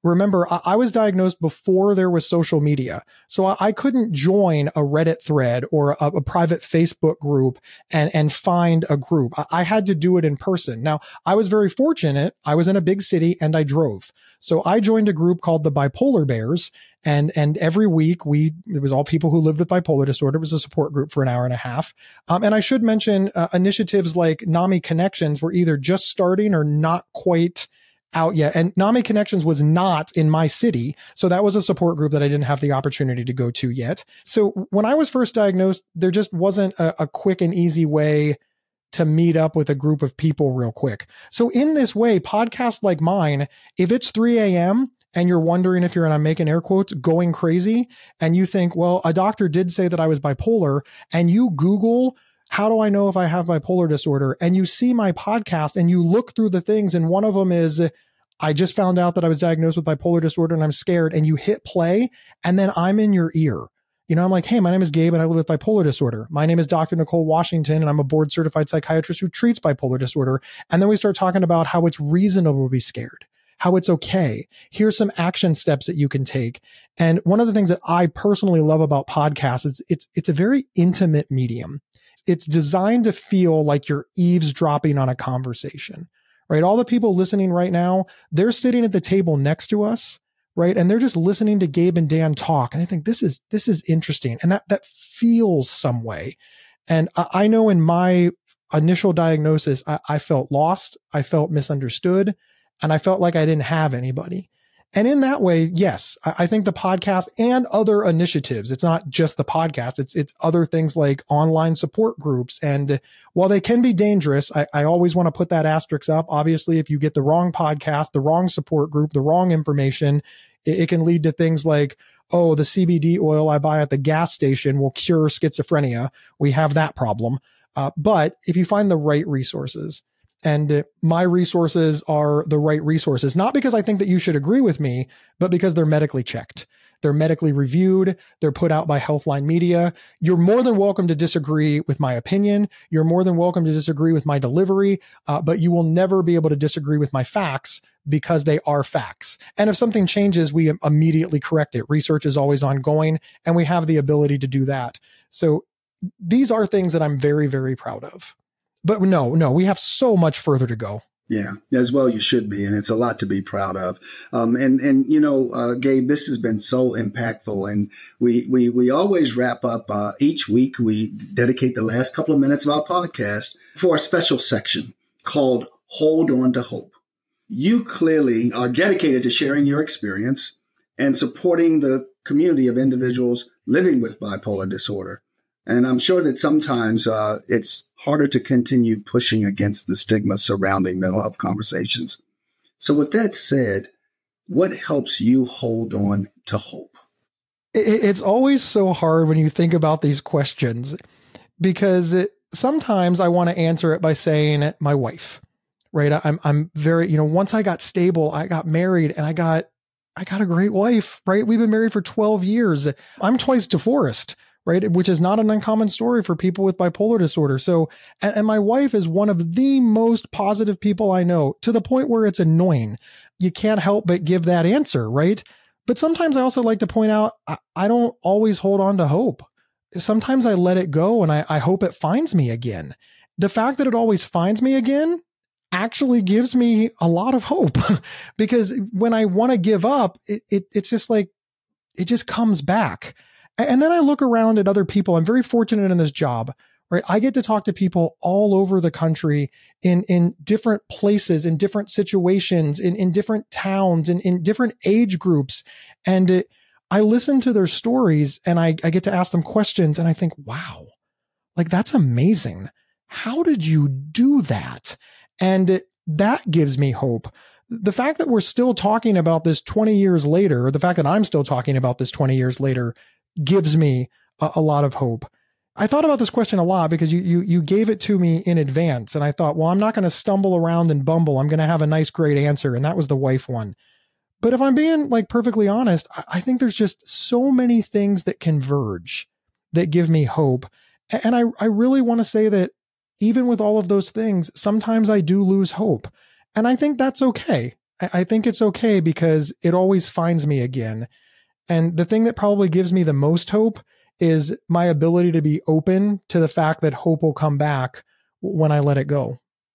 Remember, I, I was diagnosed before there was social media. So I, I couldn't join a Reddit thread or a, a private Facebook group and, and find a group. I, I had to do it in person. Now, I was very fortunate. I was in a big city and I drove. So I joined a group called the Bipolar Bears. And, and every week we, it was all people who lived with bipolar disorder. It was a support group for an hour and a half. Um, and I should mention uh, initiatives like NAMI Connections were either just starting or not quite out yet. And NAMI Connections was not in my city. So that was a support group that I didn't have the opportunity to go to yet. So when I was first diagnosed, there just wasn't a, a quick and easy way to meet up with a group of people real quick. So in this way, podcasts like mine, if it's three a.m., and you're wondering if you're, and I'm making air quotes, going crazy, and you think, well, a doctor did say that I was bipolar, and you Google, how do I know if I have bipolar disorder? And you see my podcast and you look through the things, and one of them is, I just found out that I was diagnosed with bipolar disorder and I'm scared, and you hit play, and then I'm in your ear. You know, I'm like, hey, my name is Gabe and I live with bipolar disorder. My name is Doctor Nicole Washington and I'm a board certified psychiatrist who treats bipolar disorder. And then we start talking about how it's reasonable to be scared, how it's okay. Here's some action steps that you can take. And one of the things that I personally love about podcasts is it's, it's a very intimate medium. It's designed to feel like you're eavesdropping on a conversation, right? All the people listening right now, they're sitting at the table next to us, right? And they're just listening to Gabe and Dan talk. And I think this is, this is interesting. And that, that feels some way. And I, I know in my initial diagnosis, I, I felt lost. I felt misunderstood. And I felt like I didn't have anybody. And in that way, yes, I, I think the podcast and other initiatives, it's not just the podcast, it's it's other things like online support groups. And while they can be dangerous, I, I always want to put that asterisk up. Obviously, if you get the wrong podcast, the wrong support group, the wrong information, it, it can lead to things like, oh, the C B D oil I buy at the gas station will cure schizophrenia. We have that problem. Uh, but if you find the right resources, and my resources are the right resources, not because I think that you should agree with me, but because they're medically checked. They're medically reviewed. They're put out by Healthline Media. You're more than welcome to disagree with my opinion. You're more than welcome to disagree with my delivery, uh, but you will never be able to disagree with my facts because they are facts. And if something changes, we immediately correct it. Research is always ongoing, and we have the ability to do that. So these are things that I'm very, very proud of. But no, no, we have so much further to go. Yeah, as well you should be. And it's a lot to be proud of. Um, and, and, you know, uh, Gabe, this has been so impactful. And we, we, we always wrap up uh, each week. We dedicate the last couple of minutes of our podcast for a special section called Hold On to Hope. You clearly are dedicated to sharing your experience and supporting the community of individuals living with bipolar disorder. And I'm sure that sometimes uh, it's harder to continue pushing against the stigma surrounding mental health conversations. So with that said, what helps you hold on to hope? It's always so hard when you think about these questions, because it, sometimes I want to answer it by saying my wife, right? I'm, I'm very, you know, once I got stable, I got married and I got, I got a great wife, right? We've been married for twelve years. I'm twice divorced, right? Which is not an uncommon story for people with bipolar disorder. So, and, and my wife is one of the most positive people I know, to the point where it's annoying. You can't help but give that answer, right? But sometimes I also like to point out, I, I don't always hold on to hope. Sometimes I let it go and I, I hope it finds me again. The fact that it always finds me again actually gives me a lot of hope, because when I want to give up, it, it it's just like, it just comes back. And then I look around at other people. I'm very fortunate in this job, right? I get to talk to people all over the country in, in different places, in different situations, in, in different towns, in, in different age groups. And it, I listen to their stories and I, I get to ask them questions and I think, wow, like that's amazing. How did you do that? And it, that gives me hope. The fact that we're still talking about this twenty years later, or the fact that I'm still talking about this twenty years later, gives me a, a lot of hope. I thought about this question a lot because you, you, you gave it to me in advance. And I thought, well, I'm not going to stumble around and bumble. I'm going to have a nice, great answer. And that was the wife one. But if I'm being like perfectly honest, I, I think there's just so many things that converge that give me hope. And I, I really want to say that even with all of those things, sometimes I do lose hope. And I think that's okay. I, I think it's okay because it always finds me again. And the thing that probably gives me the most hope is my ability to be open to the fact that hope will come back when I let it go.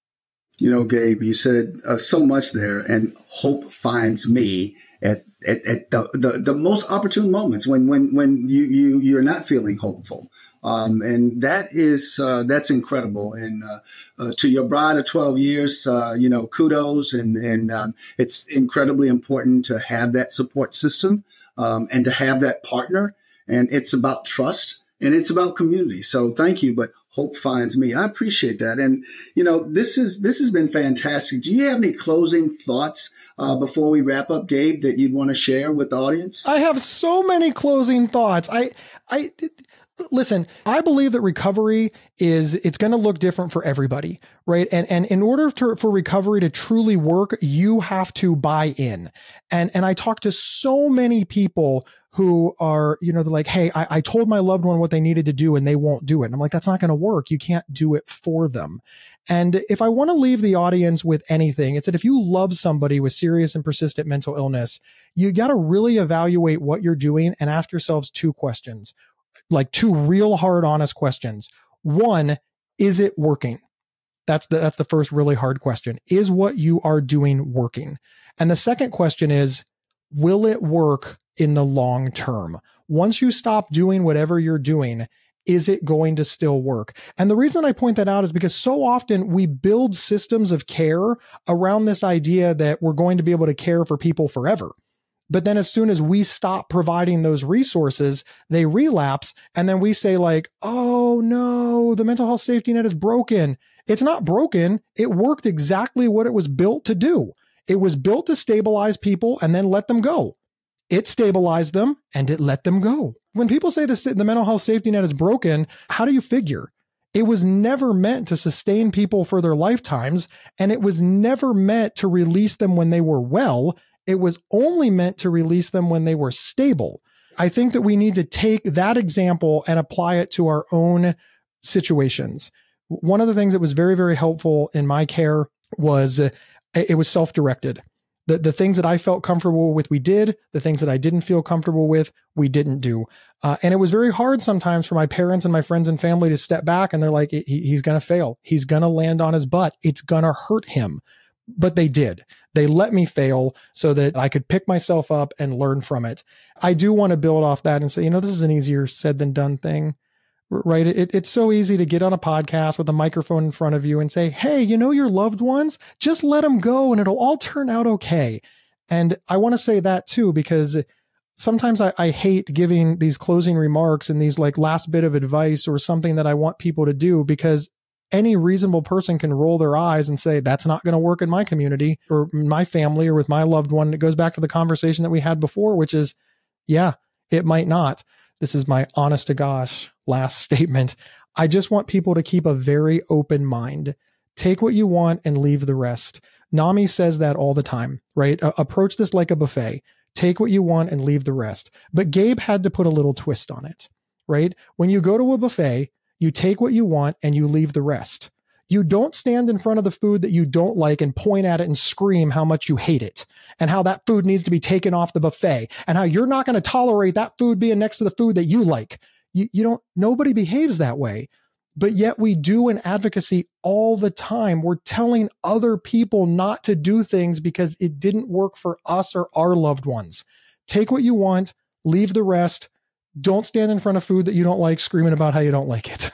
You know, Gabe, you said uh, so much there, and hope finds me at at, at the, the, the most opportune moments when when when you you you're not feeling hopeful, um, and that is uh, that's incredible. And uh, uh, to your bride of twelve years, uh, you know, kudos, and and um, it's incredibly important to have that support system um, and to have that partner. And it's about trust and it's about community. So thank you, but hope finds me. I appreciate that. And, you know, this is, this has been fantastic. Do you have any closing thoughts uh, before we wrap up, Gabe, that you'd want to share with the audience? I have so many closing thoughts. I, I, listen, I believe that recovery is, it's going to look different for everybody, right? And, and in order to, for recovery to truly work, you have to buy in. And, and I talk to so many people who are, you know, they're like, hey, I, I told my loved one what they needed to do and they won't do it. And I'm like, that's not going to work. You can't do it for them. And if I want to leave the audience with anything, it's that if you love somebody with serious and persistent mental illness, you got to really evaluate what you're doing and ask yourselves two questions, like two real hard, honest questions. One, is it working? That's the, that's the first really hard question. Is what you are doing working? And the second question is, will it work in the long term? Once you stop doing whatever you're doing, is it going to still work? And the reason I point that out is because so often we build systems of care around this idea that we're going to be able to care for people forever. But then as soon as we stop providing those resources, they relapse. And then we say like, oh no, the mental health safety net is broken. It's not broken. It worked exactly what it was built to do. It was built to stabilize people and then let them go. It stabilized them and it let them go. When people say this, the mental health safety net is broken, how do you figure? It was never meant to sustain people for their lifetimes, and it was never meant to release them when they were well. It was only meant to release them when they were stable. I think that we need to take that example and apply it to our own situations. One of the things that was very, very helpful in my care was uh, it was self-directed. The, the things that I felt comfortable with, we did. The things that I didn't feel comfortable with, we didn't do. Uh, and it was very hard sometimes for my parents and my friends and family to step back and they're like, he, he's going to fail. He's going to land on his butt. It's going to hurt him. But they did. They let me fail so that I could pick myself up and learn from it. I do want to build off that and say, you know, this is an easier said than done thing. Right. It, it's so easy to get on a podcast with a microphone in front of you and say, hey, you know, your loved ones, just let them go and it'll all turn out okay. And I want to say that too, because sometimes I, I hate giving these closing remarks and these like last bit of advice or something that I want people to do, because any reasonable person can roll their eyes and say, that's not going to work in my community or my family or with my loved one. It goes back to the conversation that we had before, which is, yeah, it might not. This is my honest to gosh last statement. I just want people to keep a very open mind. Take what you want and leave the rest. NAMI says that all the time, right? Uh, approach this like a buffet. Take what you want and leave the rest. But Gabe had to put a little twist on it, right? When you go to a buffet, you take what you want and you leave the rest. You don't stand in front of the food that you don't like and point at it and scream how much you hate it and how that food needs to be taken off the buffet and how you're not going to tolerate that food being next to the food that you like. You, you don't, nobody behaves that way, but yet we do in advocacy all the time. We're telling other people not to do things because it didn't work for us or our loved ones. Take what you want, leave the rest. Don't stand in front of food that you don't like, screaming about how you don't like it.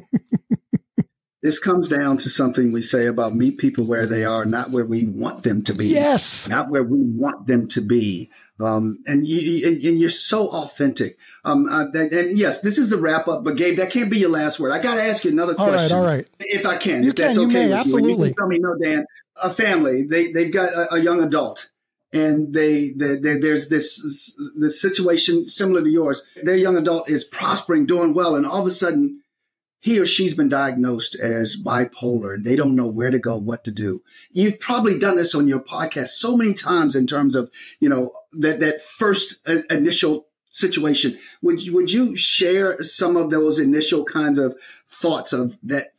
This comes down to something we say about meet people where they are, not where we want them to be. Yes. Not where we want them to be. Um, and, you, and you're so authentic. Um, uh, and, and yes, this is the wrap up, but Gabe, that can't be your last word. I got to ask you another question. All right, all right. If I can, you if that's can, okay you may, with absolutely. you. And you can tell me, no, Dan, a family, they, they've got a, a young adult. And they, they, they, there's this, this situation similar to yours. Their young adult is prospering, doing well. And all of a sudden, he or she's been diagnosed as bipolar and they don't know where to go, what to do. You've probably done this on your podcast so many times in terms of, you know, that, that first initial situation. Would you, would you share some of those initial kinds of thoughts of that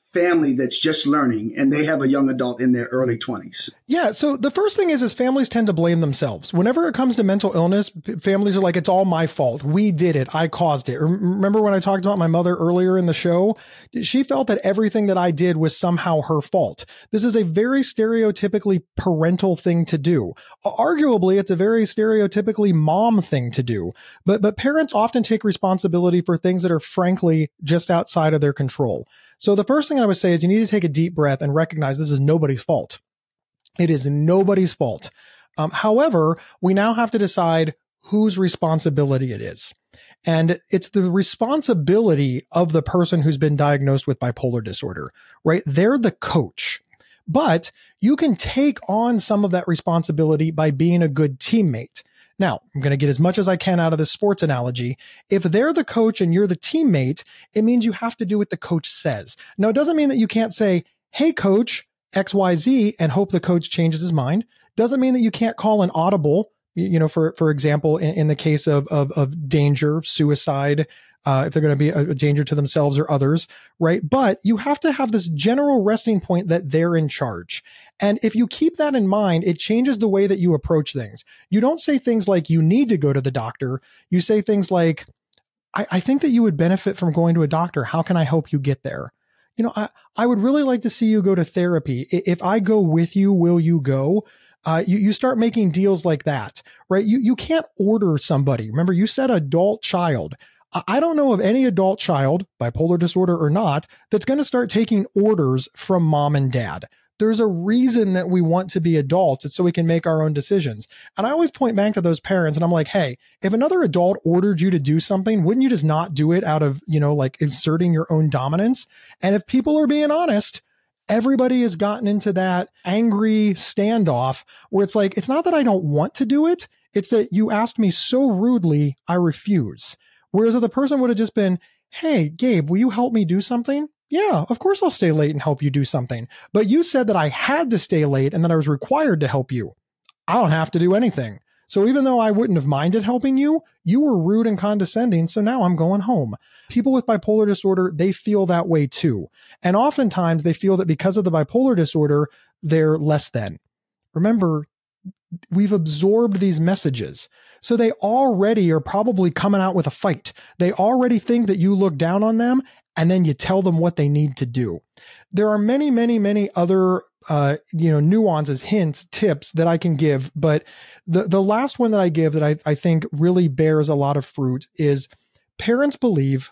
family that's just learning and they have a young adult in their early twenties? Yeah. So the first thing is, is families tend to blame themselves. Whenever it comes to mental illness, families are like, it's all my fault. We did it. I caused it. Remember when I talked about my mother earlier in the show? She felt that everything that I did was somehow her fault. This is a very stereotypically parental thing to do. Arguably, it's a very stereotypically mom thing to do. But, but parents often take responsibility for things that are frankly just outside of their control. So the first thing I would say is you need to take a deep breath and recognize this is nobody's fault. It is nobody's fault. Um, however, we now have to decide whose responsibility it is. And it's the responsibility of the person who's been diagnosed with bipolar disorder, right? They're the coach. But you can take on some of that responsibility by being a good teammate. Now, I'm going to get as much as I can out of this sports analogy. If they're the coach and you're the teammate, it means you have to do what the coach says. Now, it doesn't mean that you can't say, hey, coach, X Y Z, and hope the coach changes his mind. Doesn't mean that you can't call an audible, you know, for, for example, in, in the case of, of, of danger, suicide, uh, if they're going to be a, a danger to themselves or others, right? But you have to have this general resting point that they're in charge. And if you keep that in mind, it changes the way that you approach things. You don't say things like, you need to go to the doctor. You say things like, I, I think that you would benefit from going to a doctor. How can I help you get there? You know, I, I would really like to see you go to therapy. If I go with you, will you go? Uh, you, you start making deals like that, right? You, you can't order somebody. Remember, you said adult child. I don't know of any adult child, bipolar disorder or not, that's going to start taking orders from mom and dad. There's a reason that we want to be adults. It's so we can make our own decisions. And I always point back to those parents and I'm like, hey, if another adult ordered you to do something, wouldn't you just not do it out of, you know, like exerting your own dominance? And if people are being honest, everybody has gotten into that angry standoff where it's like, it's not that I don't want to do it. It's that you asked me so rudely, I refuse. Whereas if the person would have just been, hey, Gabe, will you help me do something? Yeah, of course I'll stay late and help you do something. But you said that I had to stay late and that I was required to help you. I don't have to do anything. So even though I wouldn't have minded helping you, you were rude and condescending. So now I'm going home. People with bipolar disorder, they feel that way too. And oftentimes they feel that because of the bipolar disorder, they're less than. Remember, we've absorbed these messages. So they already are probably coming out with a fight. They already think that you look down on them and then you tell them what they need to do. There are many, many, many other uh, you know, nuances, hints, tips that I can give. But the, the last one that I give that I, I think really bears a lot of fruit is parents believe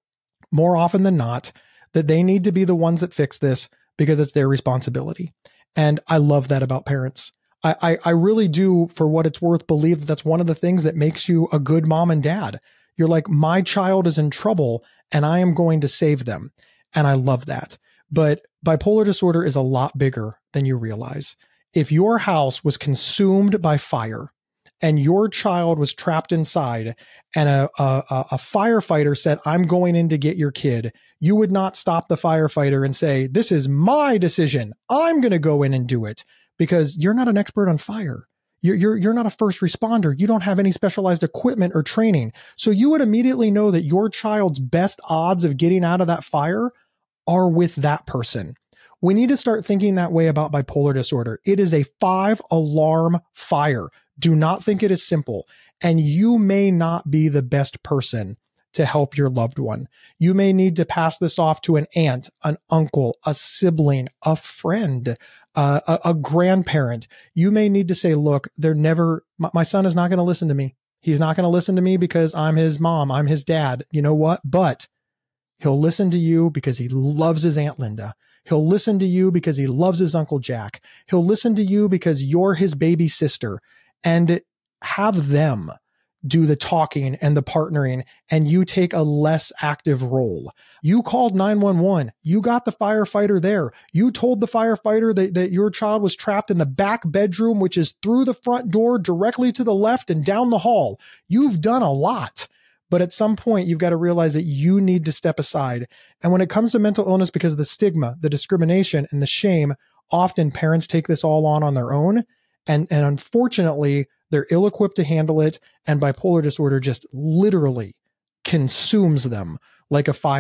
more often than not that they need to be the ones that fix this because it's their responsibility. And I love that about parents. I, I, I really do, for what it's worth, believe that that's one of the things that makes you a good mom and dad. You're like, my child is in trouble and I am going to save them. And I love that. But bipolar disorder is a lot bigger than you realize. If your house was consumed by fire and your child was trapped inside and a, a, a firefighter said, I'm going in to get your kid, you would not stop the firefighter and say, this is my decision. I'm going to go in and do it, because you're not an expert on fire. You're, you're, you're not a first responder. You don't have any specialized equipment or training. So you would immediately know that your child's best odds of getting out of that fire are with that person. We need to start thinking that way about bipolar disorder. It is a five alarm fire. Do not think it is simple. And you may not be the best person to help your loved one. You may need to pass this off to an aunt, an uncle, a sibling, a friend, uh, a, a grandparent. You may need to say, look, they're never, my, my son is not going to listen to me. He's not going to listen to me because I'm his mom. I'm his dad. You know what? But he'll listen to you because he loves his Aunt Linda. He'll listen to you because he loves his Uncle Jack. He'll listen to you because you're his baby sister. And have them do the talking and the partnering, and you take a less active role. You called nine one one. You got the firefighter there. You told the firefighter that, that your child was trapped in the back bedroom, which is through the front door directly to the left and down the hall. You've done a lot. But at some point, you've got to realize that you need to step aside. And when it comes to mental illness, because of the stigma, the discrimination, and the shame, often parents take this all on on their own. And, and unfortunately, they're ill-equipped to handle it. And bipolar disorder just literally consumes them like a fire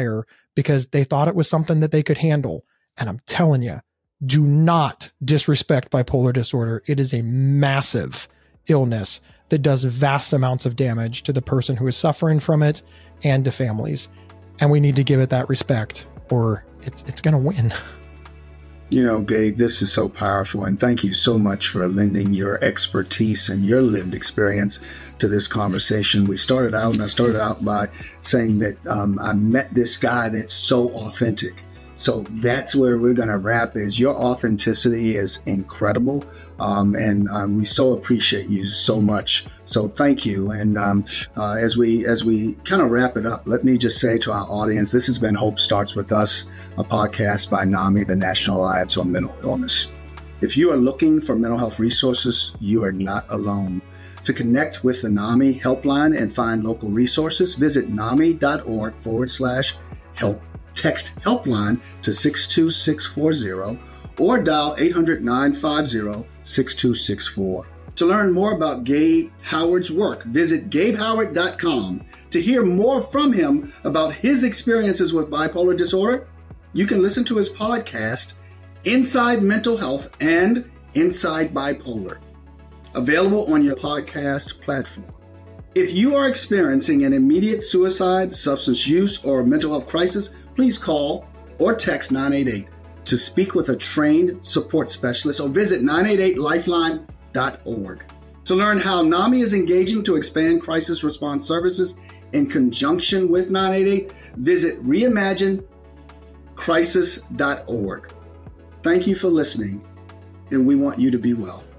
because they thought it was something that they could handle. And I'm telling you, do not disrespect bipolar disorder. It is a massive illness that does vast amounts of damage to the person who is suffering from it and to families. And we need to give it that respect, or it's it's going to win. You know, Gabe, this is so powerful, and thank you so much for lending your expertise and your lived experience to this conversation. We started out, and I started out by saying that um, I met this guy that's so authentic. So that's where we're going to wrap. Is your authenticity is incredible, um, and um, we so appreciate you so much. So thank you. And um, uh, as we as we kind of wrap it up, let me just say to our audience, this has been Hope Starts With Us, a podcast by NAMI, the National Alliance on Mental Illness. If you are looking for mental health resources, you are not alone. To connect with the NAMI helpline and find local resources, visit nami.org forward slash help. Text helpline to six two six four zero or dial eight hundred, nine five zero, six two six four. To learn more about Gabe Howard's work, visit gabe howard dot com. To hear more from him about his experiences with bipolar disorder, you can listen to his podcast, Inside Mental Health and Inside Bipolar, available on your podcast platform. If you are experiencing an immediate suicide, substance use, or mental health crisis, please call or text nine eight eight to speak with a trained support specialist, or visit nine eight eight lifeline dot org. To learn how NAMI is engaging to expand crisis response services in conjunction with nine eight eight, visit reimagine crisis dot org. Thank you for listening, and we want you to be well.